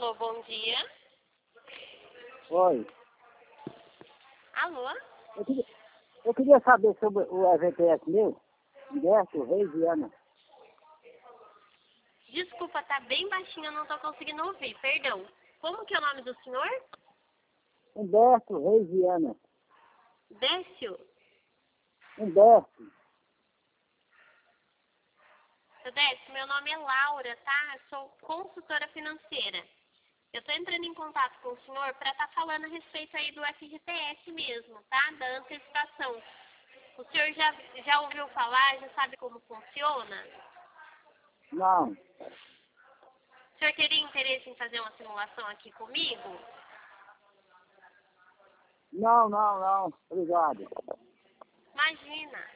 Alô, bom dia. Oi. Alô? Eu queria saber sobre o FGTS meu, Humberto Reis Viana. Desculpa, tá bem baixinho, eu não tô conseguindo ouvir, perdão. Como que é o nome do senhor? Humberto Reis Viana. Décio? Humberto. Seu Décio, meu nome é Laura, tá? Eu sou consultora financeira. Eu tô entrando em contato com o senhor para estar falando a respeito aí do FGTS mesmo, tá? Da antecipação. O senhor já ouviu falar, já sabe como funciona? Não. O senhor teria interesse em fazer uma simulação aqui comigo? Não. Obrigado. Imagina.